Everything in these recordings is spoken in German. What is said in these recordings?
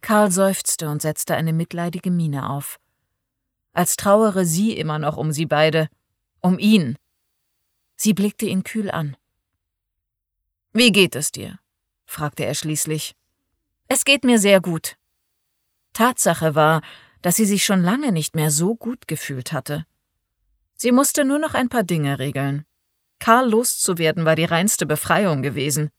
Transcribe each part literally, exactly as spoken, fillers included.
Karl seufzte und setzte eine mitleidige Miene auf. Als trauere sie immer noch um sie beide, um ihn. Sie blickte ihn kühl an. »Wie geht es dir?« fragte er schließlich. »Es geht mir sehr gut.« Tatsache war, dass sie sich schon lange nicht mehr so gut gefühlt hatte. Sie musste nur noch ein paar Dinge regeln. Karl loszuwerden war die reinste Befreiung gewesen.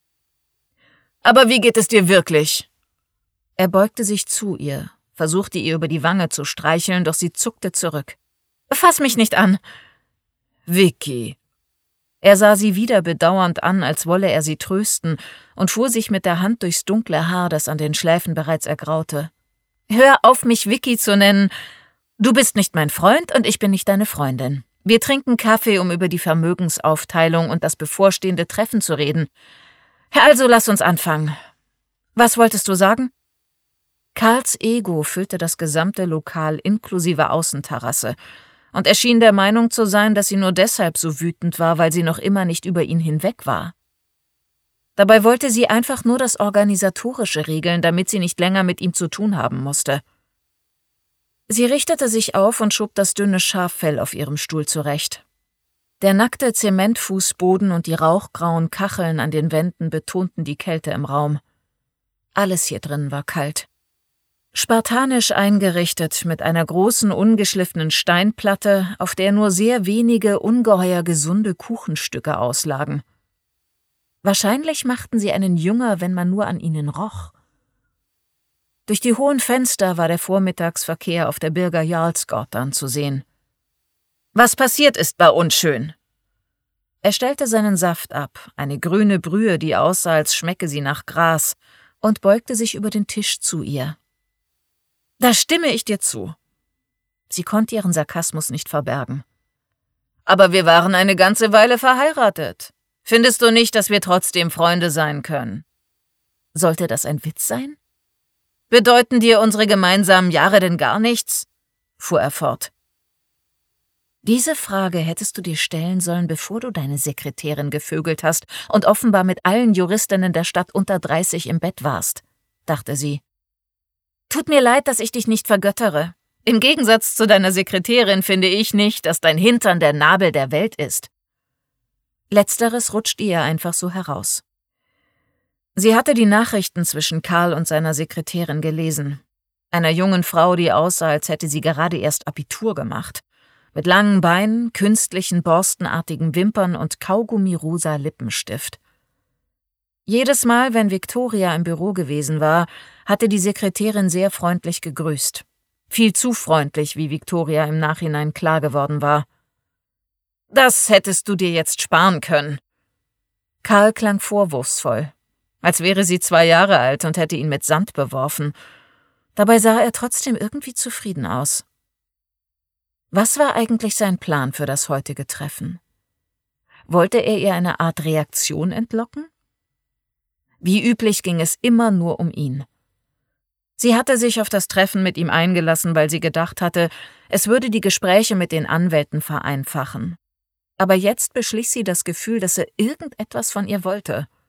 »Aber wie geht es dir wirklich?« Er beugte sich zu ihr, versuchte ihr über die Wange zu streicheln, doch sie zuckte zurück. »Fass mich nicht an!« »Vicky!« Er sah sie wieder bedauernd an, als wolle er sie trösten, und fuhr sich mit der Hand durchs dunkle Haar, das an den Schläfen bereits ergraute. »Hör auf, mich Vicky zu nennen. Du bist nicht mein Freund und ich bin nicht deine Freundin. Wir trinken Kaffee, um über die Vermögensaufteilung und das bevorstehende Treffen zu reden. Also lass uns anfangen. Was wolltest du sagen?« Karls Ego füllte das gesamte Lokal inklusive Außenterrasse, und er schien der Meinung zu sein, dass sie nur deshalb so wütend war, weil sie noch immer nicht über ihn hinweg war. Dabei wollte sie einfach nur das Organisatorische regeln, damit sie nicht länger mit ihm zu tun haben musste. Sie richtete sich auf und schob das dünne Schaffell auf ihrem Stuhl zurecht. Der nackte Zementfußboden und die rauchgrauen Kacheln an den Wänden betonten die Kälte im Raum. Alles hier drin war kalt. Spartanisch eingerichtet mit einer großen, ungeschliffenen Steinplatte, auf der nur sehr wenige, ungeheuer gesunde Kuchenstücke auslagen. Wahrscheinlich machten sie einen jünger, wenn man nur an ihnen roch. Durch die hohen Fenster war der Vormittagsverkehr auf der Birger Jarlsgatan zu sehen. »Was passiert ist bei uns schön?« Er stellte seinen Saft ab, eine grüne Brühe, die aussah, als schmecke sie nach Gras, und beugte sich über den Tisch zu ihr. »Da stimme ich dir zu.« Sie konnte ihren Sarkasmus nicht verbergen. »Aber wir waren eine ganze Weile verheiratet. Findest du nicht, dass wir trotzdem Freunde sein können?« Sollte das ein Witz sein? »Bedeuten dir unsere gemeinsamen Jahre denn gar nichts?« fuhr er fort. »Diese Frage hättest du dir stellen sollen, bevor du deine Sekretärin gevögelt hast und offenbar mit allen Juristinnen der Stadt unter dreißig im Bett warst«, dachte sie. »Tut mir leid, dass ich dich nicht vergöttere. Im Gegensatz zu deiner Sekretärin finde ich nicht, dass dein Hintern der Nabel der Welt ist.« Letzteres rutschte ihr einfach so heraus. Sie hatte die Nachrichten zwischen Karl und seiner Sekretärin gelesen. Einer jungen Frau, die aussah, als hätte sie gerade erst Abitur gemacht. Mit langen Beinen, künstlichen, borstenartigen Wimpern und Kaugummi-rosa Lippenstift. Jedes Mal, wenn Viktoria im Büro gewesen war, hatte die Sekretärin sehr freundlich gegrüßt. Viel zu freundlich, wie Viktoria im Nachhinein klar geworden war. »Das hättest du dir jetzt sparen können.« Karl klang vorwurfsvoll, als wäre sie zwei Jahre alt und hätte ihn mit Sand beworfen. Dabei sah er trotzdem irgendwie zufrieden aus. Was war eigentlich sein Plan für das heutige Treffen? Wollte er ihr eine Art Reaktion entlocken? Wie üblich ging es immer nur um ihn. Sie hatte sich auf das Treffen mit ihm eingelassen, weil sie gedacht hatte, es würde die Gespräche mit den Anwälten vereinfachen. Aber jetzt beschlich sie das Gefühl, dass er irgendetwas von ihr wollte.